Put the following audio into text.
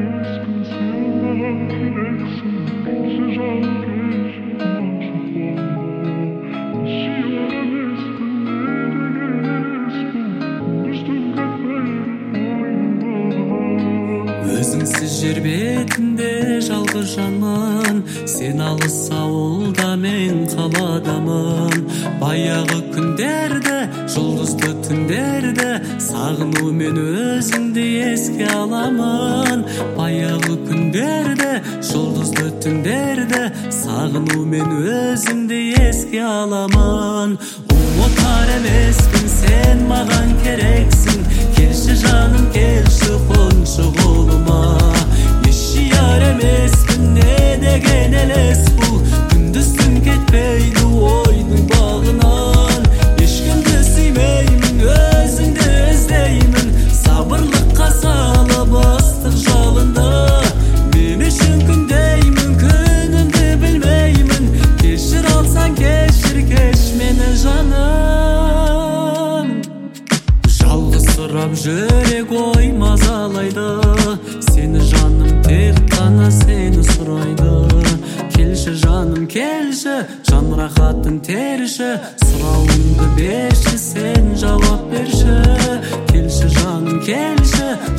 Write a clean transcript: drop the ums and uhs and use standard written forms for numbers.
Өзіңсіз жер бетінде жалғыз жанмын, сен алыс ауылда мен қаладамын. Баяғы күндерді, жұлдызды түндерді сағынумен өзіңді еске аламын. Баяғы күндерді, жұлдызды түндерді сағынумен өзіңді еске аламын. Ұмытар емеспін, сен маған керексің. Келші жаным, келші қоншы қолыма. Еш жияр емеспін, не деген елес бұл. Күндіз түн кетпейді ойдың бағынан. Ешкімді сүймеймін, өзіңді іздеймін. Сабырлыққа салып ыстық жалында. Мен үшін күндеймін, күнімді білмеймін. Кешір алсаң кешір, кеш мені жаным. Жалғызсырап жүрек ой мазалайды. Сені жаным, тек қана сені сұрайды. Келші жаным, келші, жан рахатын терші. Сұрауымды берші, сен жауап берші. Келші жаным, келші,